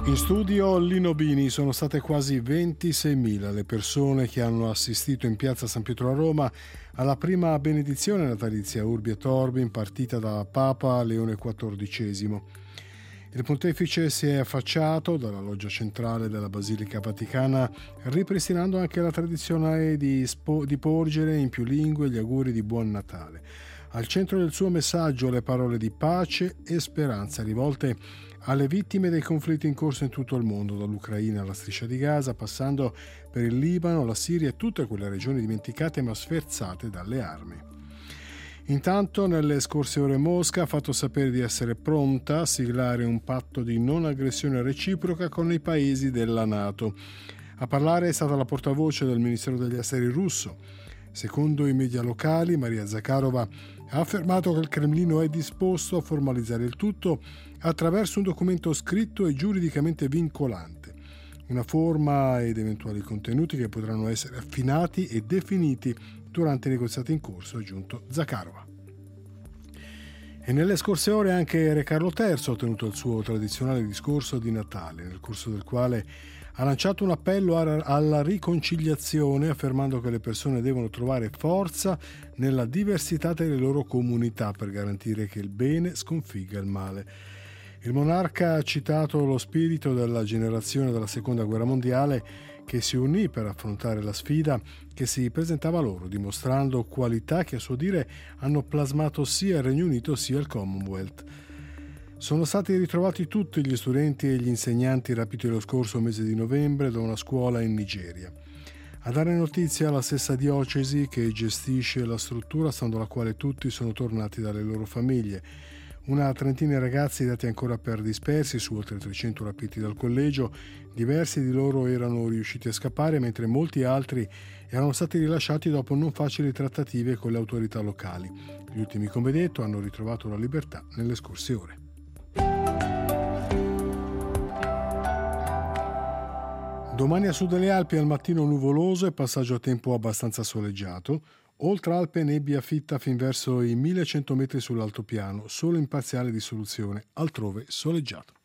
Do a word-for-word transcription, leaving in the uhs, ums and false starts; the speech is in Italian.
In studio Lino Bini. Sono state quasi ventiseimila le persone che hanno assistito in piazza San Pietro a Roma alla prima benedizione natalizia Urbi et Orbi impartita da Papa Leone quattordicesimo. Il pontefice si è affacciato dalla loggia centrale della Basilica Vaticana, ripristinando anche la tradizione di, spo- di porgere in più lingue gli auguri di Buon Natale. Al centro del suo messaggio le parole di pace e speranza rivolte alle vittime dei conflitti in corso in tutto il mondo, dall'Ucraina alla striscia di Gaza, passando per il Libano, la Siria e tutte quelle regioni dimenticate ma sferzate dalle armi. Intanto, nelle scorse ore Mosca ha fatto sapere di essere pronta a siglare un patto di non aggressione reciproca con i paesi della NATO. A parlare è stata la portavoce del Ministero degli Esteri russo. Secondo i media locali, Maria Zakharova ha affermato che il Cremlino è disposto a formalizzare il tutto attraverso un documento scritto e giuridicamente vincolante, una forma ed eventuali contenuti che potranno essere affinati e definiti durante i negoziati in corso, ha aggiunto Zakharova. E nelle scorse ore anche Re Carlo terzo ha tenuto il suo tradizionale discorso di Natale, nel corso del quale ha lanciato un appello alla riconciliazione, affermando che le persone devono trovare forza nella diversità delle loro comunità per garantire che il bene sconfigga il male. Il monarca ha citato lo spirito della generazione della Seconda Guerra Mondiale che si unì per affrontare la sfida che si presentava loro, dimostrando qualità che a suo dire hanno plasmato sia il Regno Unito sia il Commonwealth. Sono stati ritrovati tutti gli studenti e gli insegnanti rapiti lo scorso mese di novembre da una scuola in Nigeria. A dare notizia la stessa diocesi che gestisce la struttura, stando alla quale tutti sono tornati dalle loro famiglie. Una trentina di ragazzi dati ancora per dispersi su oltre trecento rapiti dal collegio. Diversi di loro erano riusciti a scappare, mentre molti altri erano stati rilasciati dopo non facili trattative con le autorità locali. Gli ultimi, come detto, hanno ritrovato la libertà nelle scorse ore. Domani a sud delle Alpi al mattino nuvoloso e passaggio a tempo abbastanza soleggiato. Oltre Alpe nebbia fitta fin verso i millecento metri sull'altopiano, solo in parziale dissoluzione, altrove soleggiato.